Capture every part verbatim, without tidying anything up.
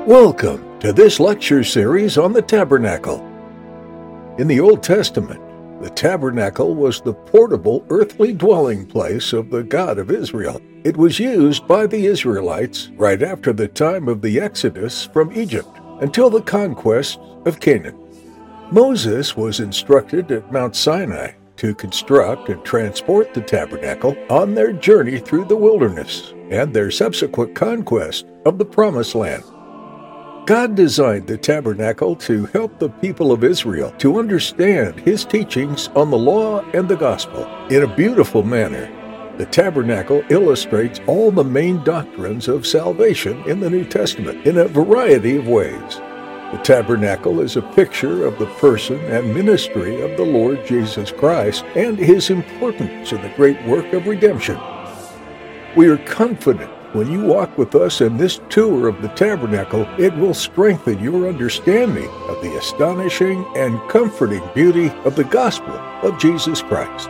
Welcome to this lecture series on the tabernacle. In the Old Testament, the tabernacle was the portable earthly dwelling place of the God of Israel. It was used by the Israelites right after the time of the Exodus from Egypt until the conquest of Canaan. Moses was instructed at Mount Sinai to construct and transport the tabernacle on their journey through the wilderness and their subsequent conquest of the Promised Land. God designed the tabernacle to help the people of Israel to understand His teachings on the law and the gospel in a beautiful manner. The tabernacle illustrates all the main doctrines of salvation in the New Testament in a variety of ways. The tabernacle is a picture of the person and ministry of the Lord Jesus Christ and His importance in the great work of redemption. We are confident when you walk with us in this tour of the tabernacle, it will strengthen your understanding of the astonishing and comforting beauty of the gospel of Jesus Christ.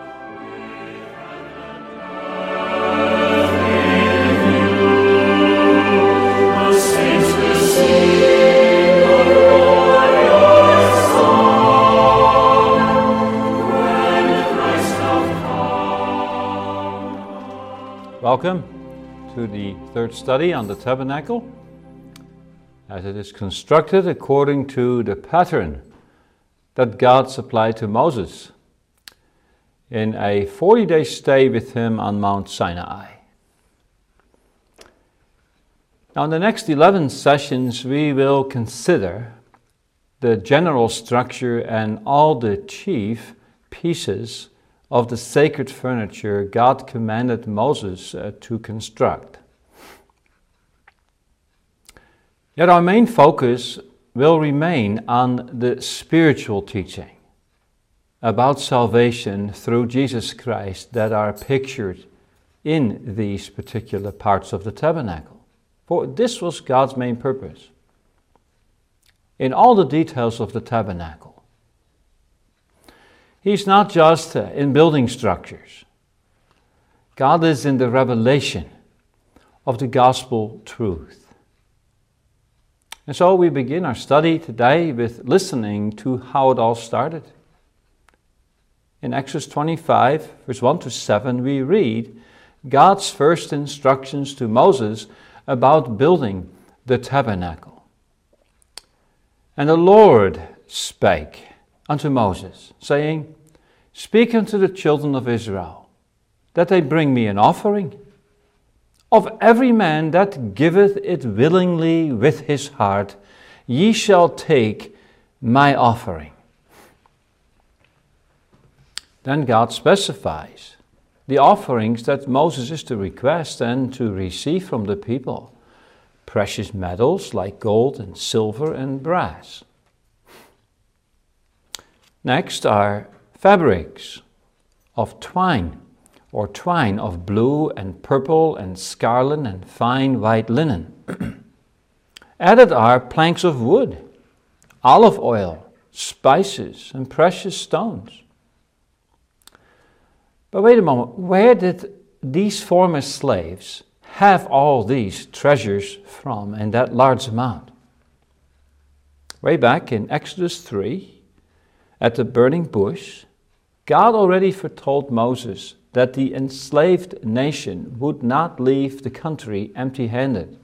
Welcome to the third study on the tabernacle, as it is constructed according to the pattern that God supplied to Moses in a forty-day stay with him on Mount Sinai. Now, in the next eleven sessions, we will consider the general structure and all the chief pieces of the sacred furniture God commanded Moses uh, to construct. Yet our main focus will remain on the spiritual teaching about salvation through Jesus Christ that are pictured in these particular parts of the tabernacle. For this was God's main purpose. In all the details of the tabernacle, He's not just in building structures. God is in the revelation of the gospel truth. And so we begin our study today with listening to how it all started. In Exodus twenty-five, verse one to seven, we read God's first instructions to Moses about building the tabernacle. And the Lord spake unto Moses, saying, Speak unto the children of Israel, that they bring me an offering. Of every man that giveth it willingly with his heart, ye shall take my offering. Then God specifies the offerings that Moses is to request and to receive from the people. Precious metals like gold and silver and brass. Next are fabrics of twine, or twine of blue and purple and scarlet and fine white linen. Added are planks of wood, olive oil, spices, and precious stones. But wait a moment, where did these former slaves have all these treasures from in that large amount? Way back in Exodus three, at the burning bush, God already foretold Moses that the enslaved nation would not leave the country empty-handed.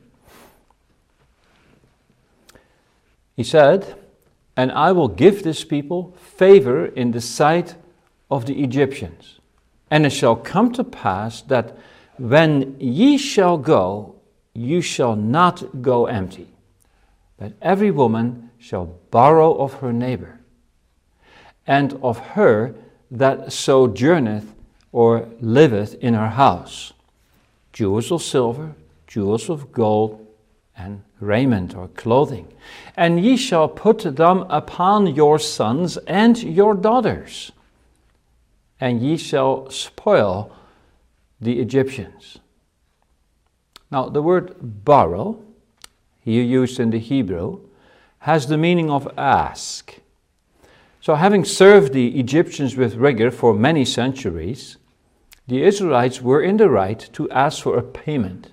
He said, And I will give this people favor in the sight of the Egyptians. And it shall come to pass that when ye shall go, you shall not go empty, but every woman shall borrow of her neighbor, and of her that sojourneth or liveth in her house, jewels of silver, jewels of gold, and raiment or clothing. And ye shall put them upon your sons and your daughters, and ye shall spoil the Egyptians. Now, the word borrow, here used in the Hebrew, has the meaning of ask. So having served the Egyptians with rigor for many centuries, the Israelites were in the right to ask for a payment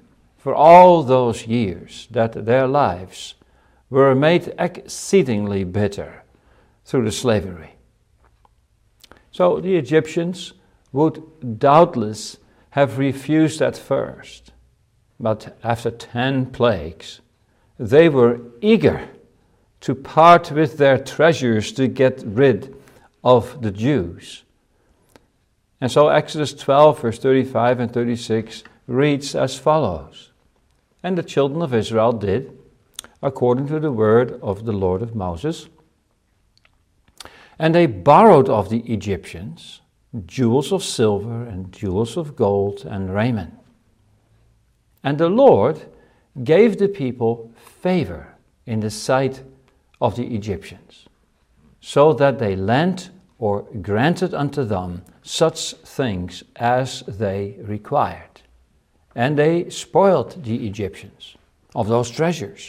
for all those years that their lives were made exceedingly bitter through the slavery. So the Egyptians would doubtless have refused at first, but after ten plagues, they were eager to part with their treasures to get rid of the Jews. And so Exodus twelve, verse thirty-five and thirty-six reads as follows. And the children of Israel did, according to the word of the Lord of Moses. And they borrowed of the Egyptians jewels of silver and jewels of gold and raiment. And the Lord gave the people favor in the sight of the Egyptians, so that they lent or granted unto them such things as they required. And they spoiled the Egyptians of those treasures.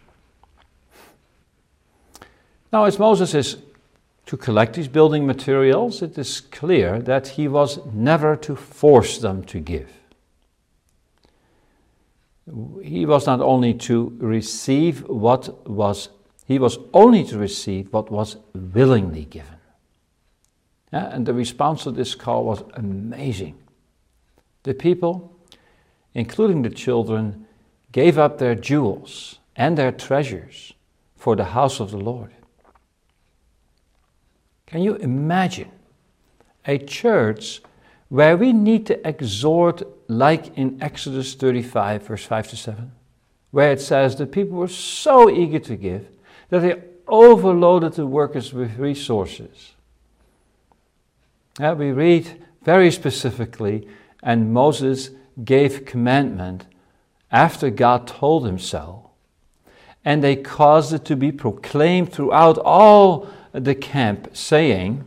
Now, as Moses is to collect these building materials, it is clear that he was never to force them to give. He was not only to receive what was, he was only to receive what was willingly given. Yeah, and the response to this call was amazing. The people, including the children, gave up their jewels and their treasures for the house of the Lord. Can you imagine a church where we need to exhort, like in Exodus thirty-five, verse five to seven, where it says the people were so eager to give that they overloaded the workers with resources? Yeah, we read very specifically, and Moses gave commandment after God told him so, and they caused it to be proclaimed throughout all the camp, saying,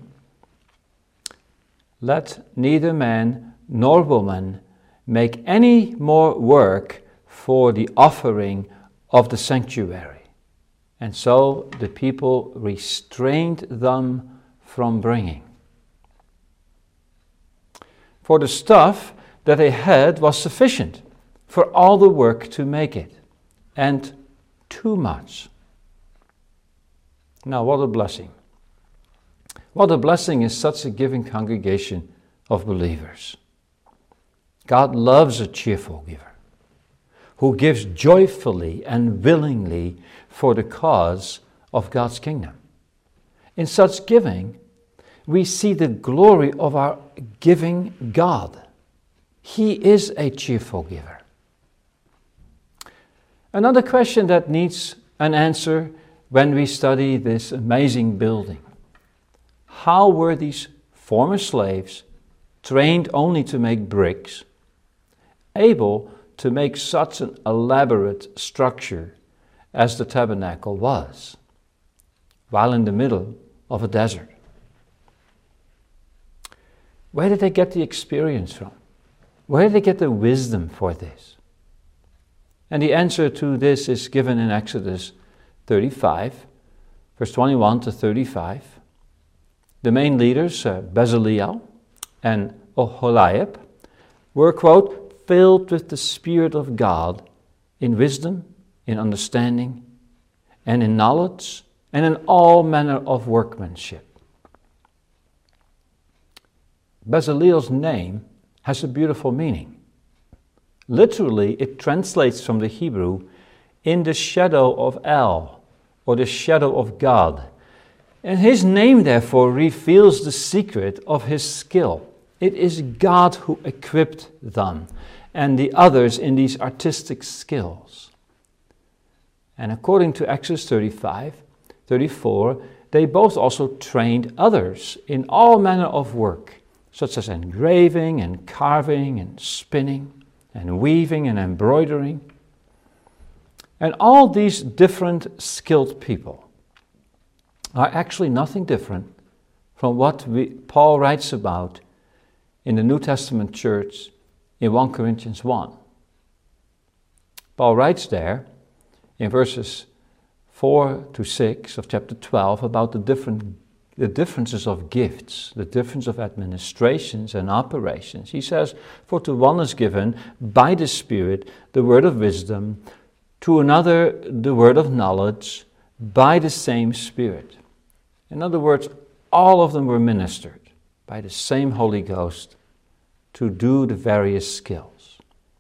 let neither man nor woman make any more work for the offering of the sanctuary. And so the people restrained them from bringing. For the stuff that they had was sufficient for all the work to make it, and too much. Now, what a blessing. What a blessing is such a giving congregation of believers. God loves a cheerful giver who gives joyfully and willingly for the cause of God's kingdom. In such giving, we see the glory of our giving God. He is a cheerful giver. Another question that needs an answer when we study this amazing building. How were these former slaves, trained only to make bricks, able to make such an elaborate structure as the tabernacle was, while in the middle of a desert? Where did they get the experience from? Where did they get the wisdom for this? And the answer to this is given in Exodus thirty-five, verse twenty-one to thirty-five. The main leaders, uh, Bezaleel and Oholiab, were, quote, filled with the Spirit of God in wisdom, in understanding, and in knowledge, and in all manner of workmanship. Bezaleel's name has a beautiful meaning. Literally, it translates from the Hebrew, in the shadow of El, or the shadow of God. And his name, therefore, reveals the secret of his skill. It is God who equipped them and the others in these artistic skills. And according to Exodus thirty-five, thirty-four, they both also trained others in all manner of work, such as engraving and carving and spinning and weaving and embroidering. And all these different skilled people are actually nothing different from what we, Paul writes about in the New Testament church in First Corinthians one. Paul writes there in verses four to six of chapter twelve about the different the differences of gifts, the difference of administrations and operations. He says, for to one is given by the Spirit the word of wisdom, to another the word of knowledge by the same Spirit. In other words, all of them were ministered by the same Holy Ghost to do the various skills.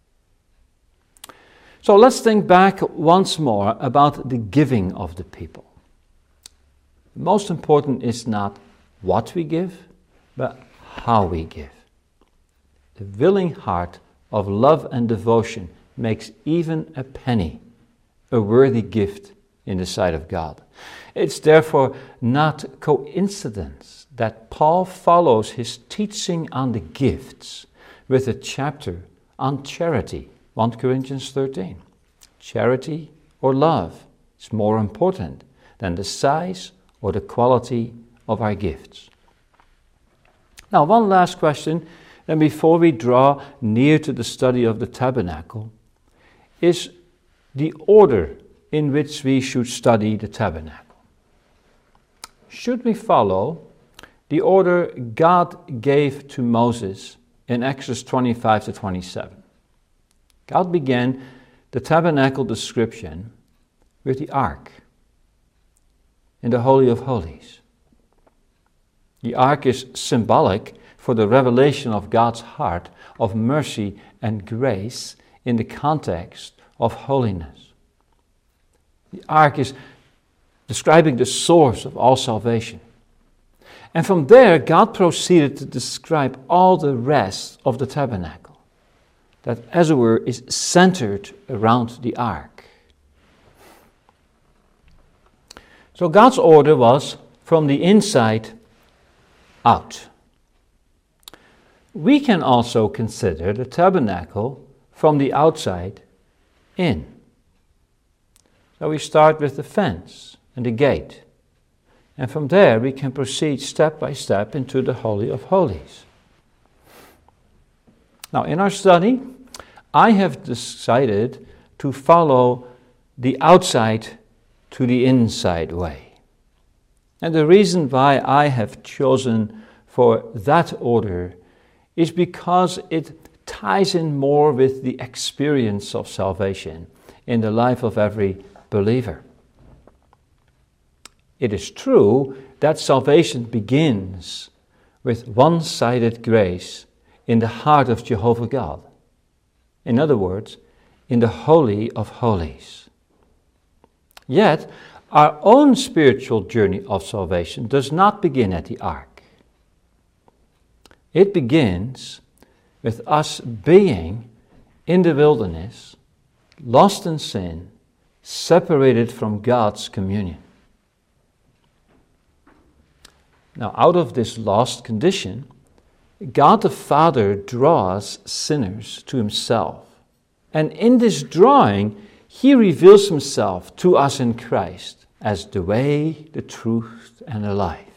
So let's think back once more about the giving of the people. Most important is not what we give, but how we give. The willing heart of love and devotion makes even a penny a worthy gift in the sight of God. It's therefore not coincidence that Paul follows his teaching on the gifts with a chapter on charity, First Corinthians thirteen. Charity or love is more important than the size or the quality of our gifts. Now, one last question, and before we draw near to the study of the tabernacle, is the order in which we should study the tabernacle. Should we follow the order God gave to Moses in Exodus twenty-five to twenty-seven? God began the tabernacle description with the ark in the Holy of Holies. The ark is symbolic for the revelation of God's heart of mercy and grace in the context of holiness. The ark is describing the source of all salvation. And from there, God proceeded to describe all the rest of the tabernacle, that, as it were, is centered around the ark. So God's order was from the inside out. We can also consider the tabernacle from the outside in. So we start with the fence and the gate. And from there we can proceed step by step into the Holy of Holies. Now, in our study, I have decided to follow the outside to the inside way. And the reason why I have chosen for that order is because it ties in more with the experience of salvation in the life of every believer. It is true that salvation begins with one-sided grace in the heart of Jehovah God. In other words, in the Holy of Holies. Yet, our own spiritual journey of salvation does not begin at the ark. It begins with us being in the wilderness, lost in sin, separated from God's communion. Now, out of this lost condition, God the Father draws sinners to himself. And in this drawing, he reveals himself to us in Christ as the way, the truth, and the life.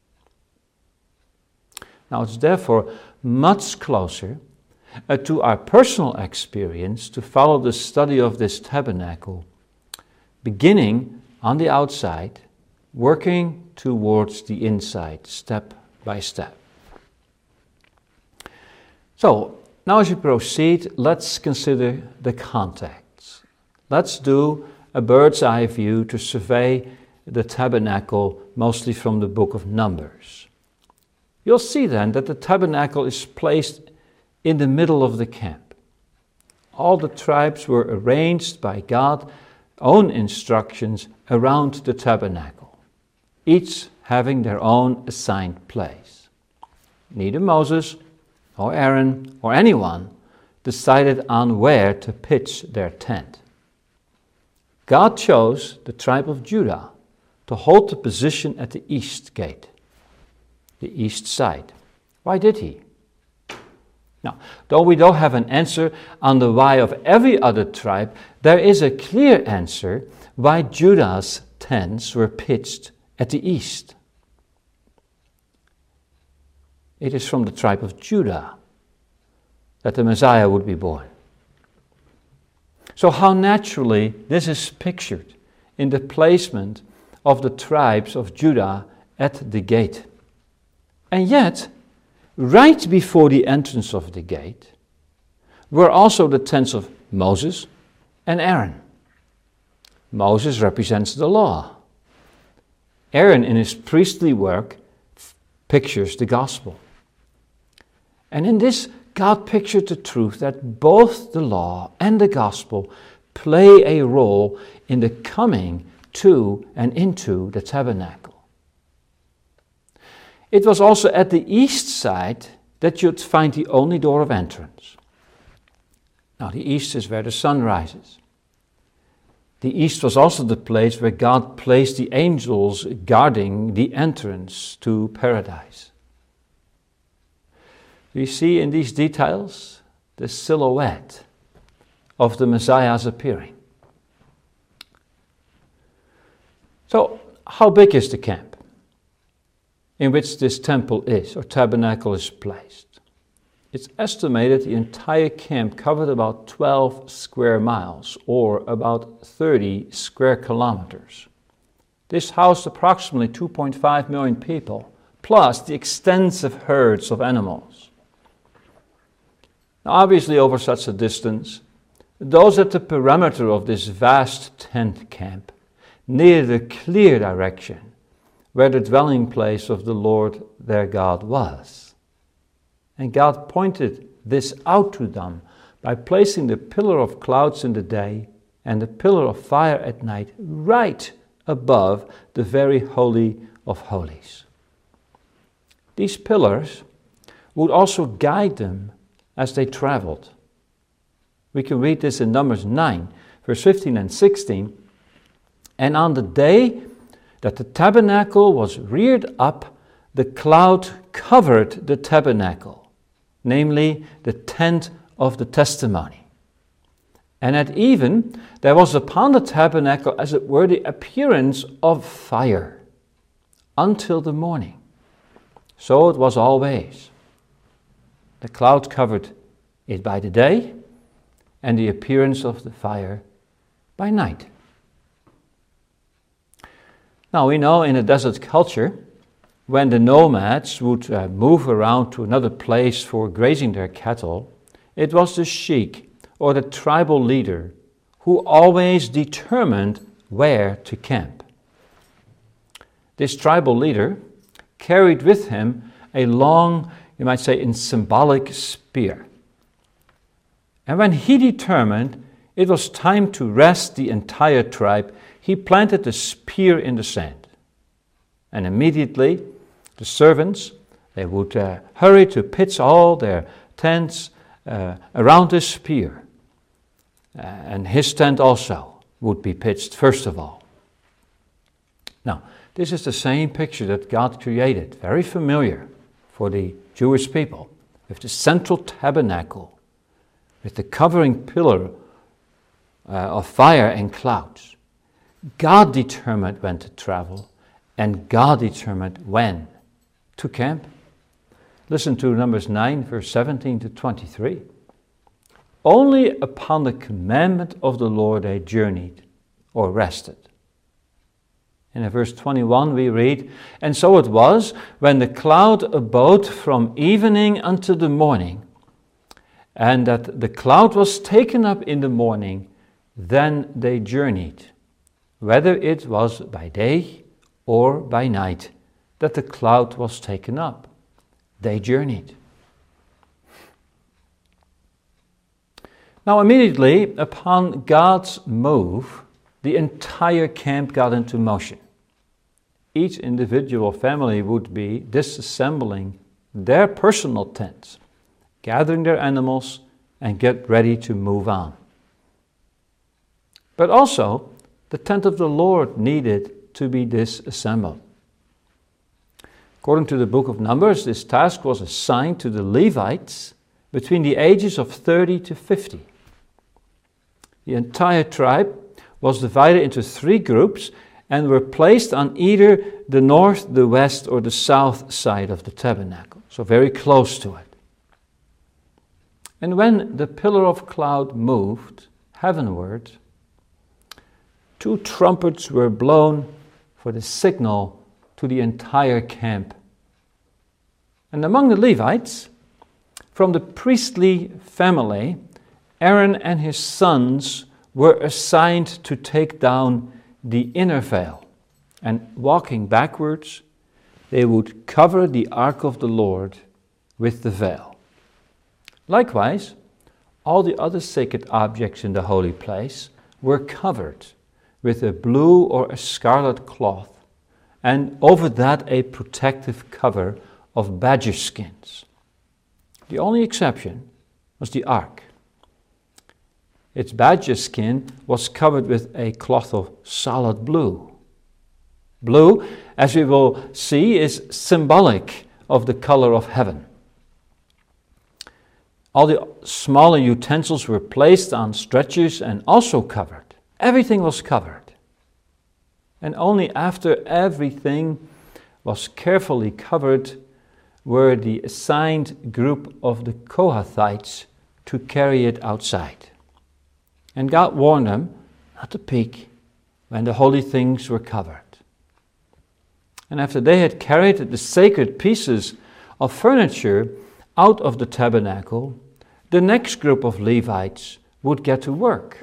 Now, it's therefore much closer uh, to our personal experience to follow the study of this tabernacle, beginning on the outside, working towards the inside, step by step. So, now as we proceed, let's consider the context. Let's do a bird's eye view to survey the tabernacle, mostly from the book of Numbers. You'll see then that the tabernacle is placed in the middle of the camp. All the tribes were arranged by God's own instructions around the tabernacle, each having their own assigned place. Neither Moses or Aaron or anyone decided on where to pitch their tent. God chose the tribe of Judah to hold the position at the east gate, the east side. Why did he? Now, though we don't have an answer on the why of every other tribe, there is a clear answer why Judah's tents were pitched at the east. It is from the tribe of Judah that the Messiah would be born. So how naturally this is pictured in the placement of the tribes of Judah at the gate. And yet, right before the entrance of the gate were also the tents of Moses and Aaron. Moses represents the law. Aaron, in his priestly work, pictures the gospel. And in this, God pictured the truth that both the law and the gospel play a role in the coming to and into the tabernacle. It was also at the east side that you'd find the only door of entrance. Now, the east is where the sun rises. The east was also the place where God placed the angels guarding the entrance to paradise. We see in these details the silhouette of the Messiah's appearing. So, how big is the camp in which this temple is, or tabernacle is placed? It's estimated the entire camp covered about twelve square miles, or about thirty square kilometers. This housed approximately two point five million people, plus the extensive herds of animals. Now, obviously, over such a distance, those at the perimeter of this vast tent camp needed a clear direction where the dwelling place of the Lord their God was. And God pointed this out to them by placing the pillar of clouds in the day and the pillar of fire at night right above the very holy of holies. These pillars would also guide them as they traveled. We can read this in Numbers nine, verse fifteen and sixteen. And on the day that the tabernacle was reared up, the cloud covered the tabernacle, namely the tent of the testimony. And at even there was upon the tabernacle, as it were, the appearance of fire until the morning. So it was always. The cloud covered it by the day, and the appearance of the fire by night. Now we know in a desert culture, when the nomads would uh, move around to another place for grazing their cattle, it was the sheik or the tribal leader who always determined where to camp. This tribal leader carried with him a long, you might say, in symbolic spear. And when he determined it was time to rest the entire tribe, he planted the spear in the sand. And immediately the servants, they would uh, hurry to pitch all their tents uh, around the spear. Uh, and his tent also would be pitched first of all. Now, this is the same picture that God created, very familiar for the Jewish people, with the central tabernacle, with the covering pillar uh, of fire and clouds. God determined when to travel, and God determined when to camp. Listen to Numbers nine, verse seventeen to twenty-three. Only upon the commandment of the Lord they journeyed or rested. And in verse twenty-one we read, and so it was, when the cloud abode from evening unto the morning, and that the cloud was taken up in the morning, then they journeyed, whether it was by day or by night, that the cloud was taken up. They journeyed. Now immediately upon God's move, the entire camp got into motion. Each individual family would be disassembling their personal tents, gathering their animals, and get ready to move on. But also, the tent of the Lord needed to be disassembled. According to the book of Numbers, this task was assigned to the Levites between the ages of thirty to fifty. The entire tribe was divided into three groups and were placed on either the north, the west, or the south side of the tabernacle, so very close to it. And when the pillar of cloud moved heavenward, two trumpets were blown for the signal to the entire camp. And among the Levites, from the priestly family, Aaron and his sons were assigned to take down the inner veil, and walking backwards, they would cover the ark of the Lord with the veil. Likewise, all the other sacred objects in the holy place were covered with a blue or a scarlet cloth, and over that a protective cover of badger skins. The only exception was the ark. Its badger skin was covered with a cloth of solid blue. Blue, as we will see, is symbolic of the color of heaven. All the smaller utensils were placed on stretchers and also covered. Everything was covered. And only after everything was carefully covered were the assigned group of the Kohathites to carry it outside. And God warned them not to peek when the holy things were covered. And after they had carried the sacred pieces of furniture out of the tabernacle, the next group of Levites would get to work.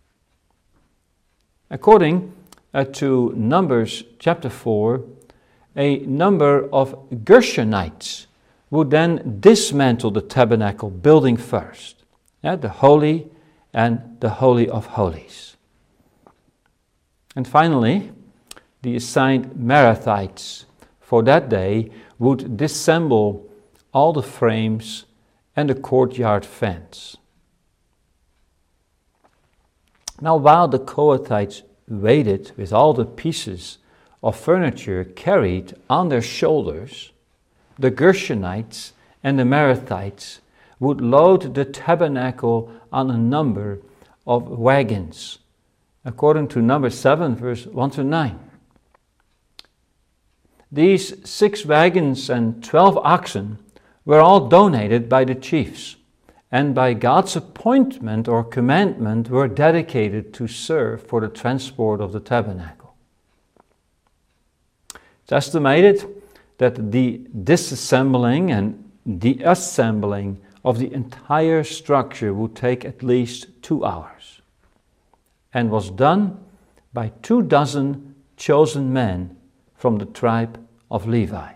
According uh, to Numbers chapter four, a number of Gershonites would then dismantle the tabernacle building first, yeah, the holy and the Holy of Holies. And finally, the assigned Merathites for that day would disassemble all the frames and the courtyard fence. Now, while the Kohathites waited with all the pieces of furniture carried on their shoulders, the Gershonites and the Merathites would load the tabernacle on a number of wagons, according to Numbers seven, verse one to nine. These six wagons and twelve oxen were all donated by the chiefs, and by God's appointment or commandment were dedicated to serve for the transport of the tabernacle. It's estimated that the disassembling and deassembling of the entire structure would take at least two hours, and was done by two dozen chosen men from the tribe of Levi.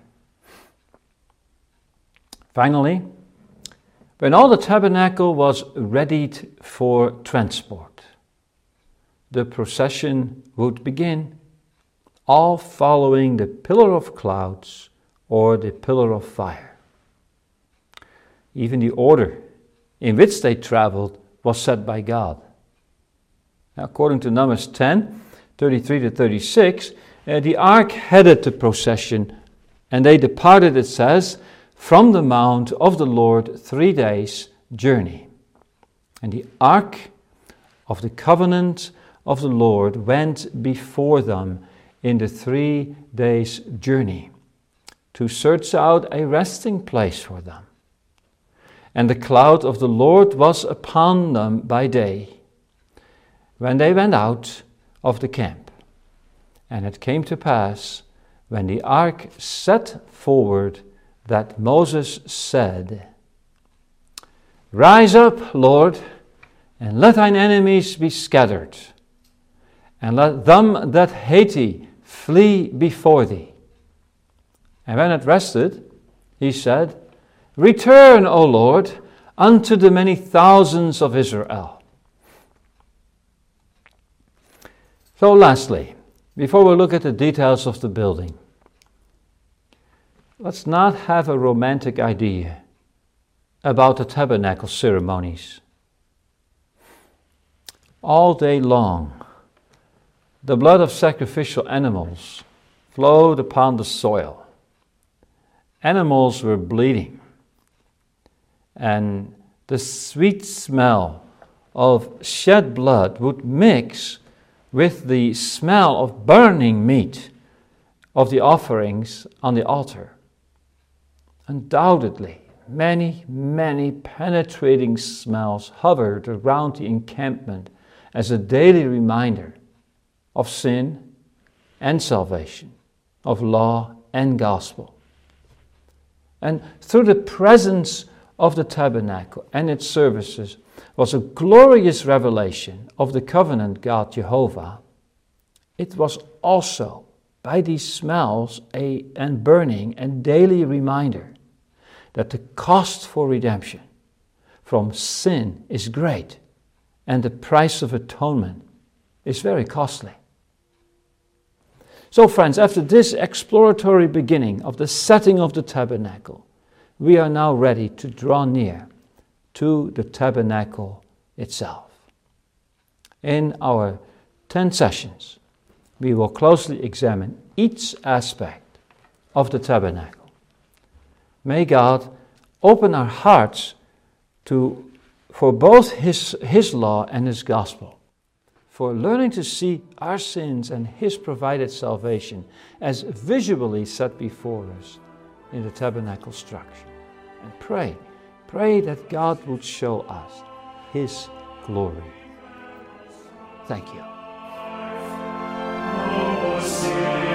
Finally, when all the tabernacle was readied for transport, the procession would begin, all following the pillar of clouds or the pillar of fire. Even the order in which they traveled was set by God. Now, according to Numbers ten, thirty-three to thirty-six, uh, the ark headed the procession, and they departed, it says, from the mount of the Lord three days' journey. And the ark of the covenant of the Lord went before them in the three days' journey to search out a resting place for them. And the cloud of the Lord was upon them by day, when they went out of the camp. And it came to pass, when the ark set forward, that Moses said, "Rise up, Lord, and let thine enemies be scattered, and let them that hate thee flee before thee." And when it rested, he said, "Return, O Lord, unto the many thousands of Israel." So lastly, before we look at the details of the building, let's not have a romantic idea about the tabernacle ceremonies. All day long, the blood of sacrificial animals flowed upon the soil. Animals were bleeding, and the sweet smell of shed blood would mix with the smell of burning meat of the offerings on the altar. Undoubtedly, many, many penetrating smells hovered around the encampment as a daily reminder of sin and salvation, of law and gospel. And through the presence of the tabernacle and its services was a glorious revelation of the covenant God Jehovah. It was also, by these smells a, and burning, and daily reminder that the cost for redemption from sin is great, and the price of atonement is very costly. So friends, after this exploratory beginning of the setting of the tabernacle, we are now ready to draw near to the tabernacle itself. In our ten sessions, we will closely examine each aspect of the tabernacle. May God open our hearts to, for both His, His law and His gospel, for learning to see our sins and His provided salvation as visually set before us in the tabernacle structure. And pray, pray that God would show us His glory. Thank you. Oh,